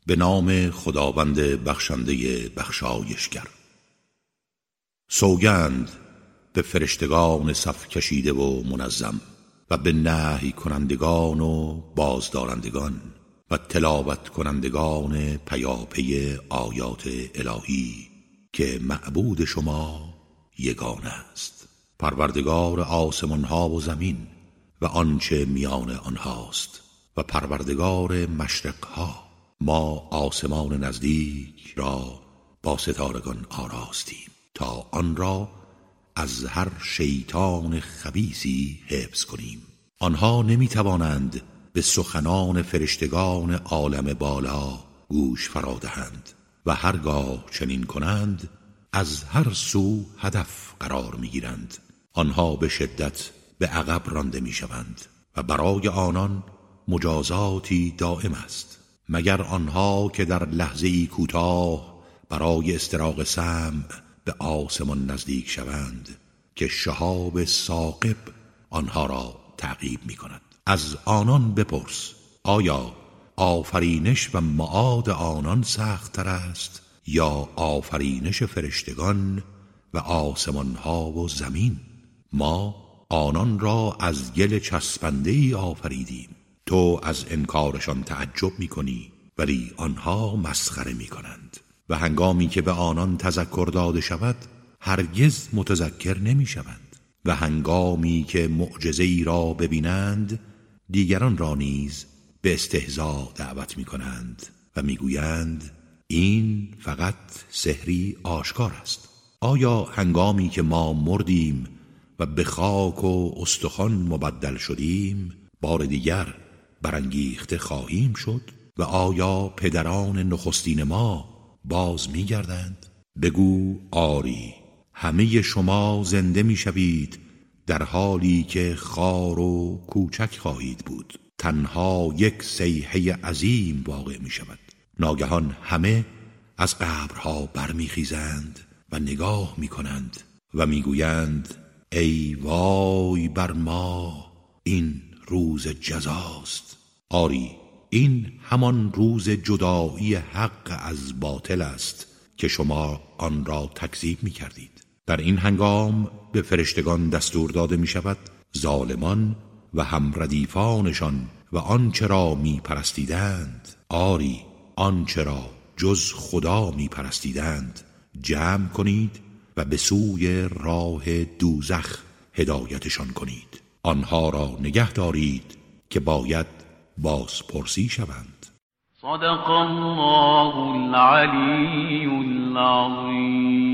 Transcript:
به نام خداوند بخشنده بخشایشگر. سوگند به فرشتگان صف کشیده و منظم و به نهی کنندگان و بازدارندگان و تلاوت کنندگان پیاپی آیات الهی که معبود شما یگانه است، پروردگار آسمان ها و زمین و آنچه میان آنهاست و پروردگار مشرق ها. ما آسمان نزدیک را با ستارگان آراستیم تا آن را از هر شیطان خبیثی حفظ کنیم. آنها نمیتوانند به سخنان فرشتگان عالم بالا گوش فرادهند و هرگاه چنین کنند از هر سو هدف قرار میگیرند. آنها به شدت به عقب رانده میشوند و برای آنان مجازاتی دائم است، مگر آنها که در لحظه‌ای کوتاه برای استراق سمع به آسمان نزدیک شوند که شهاب ثاقب آنها را تعقیب می کند. از آنان بپرس آیا آفرینش و معاد آنان سخت تر است یا آفرینش فرشتگان و آسمان ها و زمین؟ ما آنان را از گل چسبنده‌ای آفریدیم. تو از انکارشان تعجب می کنی ولی آنها مسخره می کنند و هنگامی که به آنان تذکر داده شود هرگز متذکر نمی شوند و هنگامی که معجزه‌ای را ببینند دیگران را نیز به استهزاء دعوت می کنند و می گویند این فقط سحری آشکار است. آیا هنگامی که ما مردیم و به خاک و استخوان مبدل شدیم بار دیگر برانگیخته خواهیم شد؟ و آیا پدران نخستین ما باز می گردند؟ بگو آری، همه شما زنده می شوید در حالی که خار و کوچک خواهید بود. تنها یک صیحه عظیم واقع می شود. ناگهان همه از قبرها برمی خیزند و نگاه می کنند و می گویند ای وای بر ما، این روز جزاست. آری، این همان روز جدایی حق از باطل است که شما آن را تکذیب می کردید. در این هنگام به فرشتگان دستور داده می شود ظالمان و همردیفانشان و آنچه را می پرستیدند، آری آنچه را جز خدا می پرستیدند، جمع کنید و به سوی راه دوزخ هدایتشان کنید. آنها را نگه دارید که باید بازپرسی شوند. صدق الله العلی العظیم.